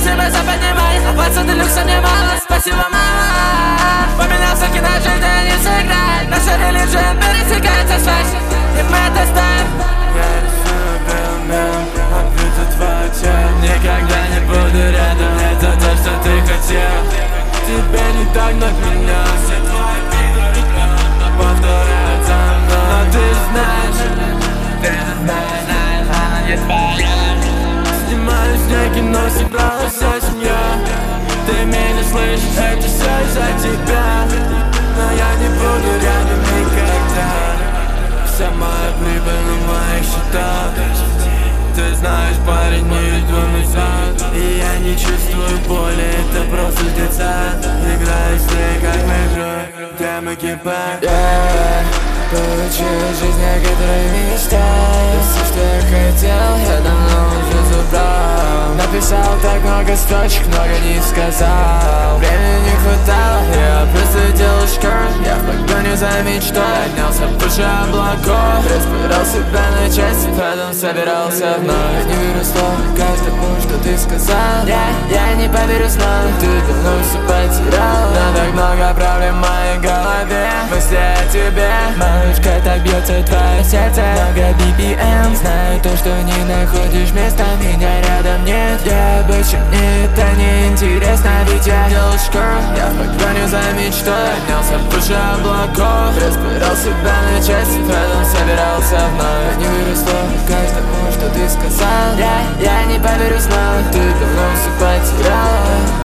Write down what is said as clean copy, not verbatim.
себя заподнимай, оплата делюкса мне мало, спасибо, мама. Поменялся киножить, да не сыграть. Наша религия пересекается связь, и мы это ставим. Я рисую белым, ответит в ответ. Никогда не буду рядом, это то, что ты хотел. Тебе не догнать меня, все твои виды повторяют за мной. Но ты знаешь, она не твоя. Снимаю снег, но собралась вся семья. Ты меня слышишь, это все из-за тебя. Но я не буду рядом никогда. Вся моя прибыль на моих счетах. Ты знаешь, парень, не иду назад. И я не чувствую боли, это просто деталь. Играю с ней, как в игру, где мы кипаем. Получил жизнь, о которой мечтаю. Все, что я хотел, я давно уже забрал. Написал так много строчек, много не сказал. Времени не хватало, я просто делал шкаф. Я в погоне за мечтой, поднялся выше облаков. Разбирал себя на части, потом собирался вновь. Не верю словам каждому, что ты сказал. Я не поверю снова, ты давно все потерял. Но так много проблем в моей голове. Мысли о тебе, малышка, так бьется твое сердце. Много BPM, знаю то, что не находишь места. Меня рядом нет, я больше мне это не интересно. Ведь я делал шкаф, я в погоне за мечтой. Поднялся выше облаков, разбирал себя на части, потом собирался вновь. Не верю словам каждому, что ты сказал. Я не поверю снова, ты давно все потеряла.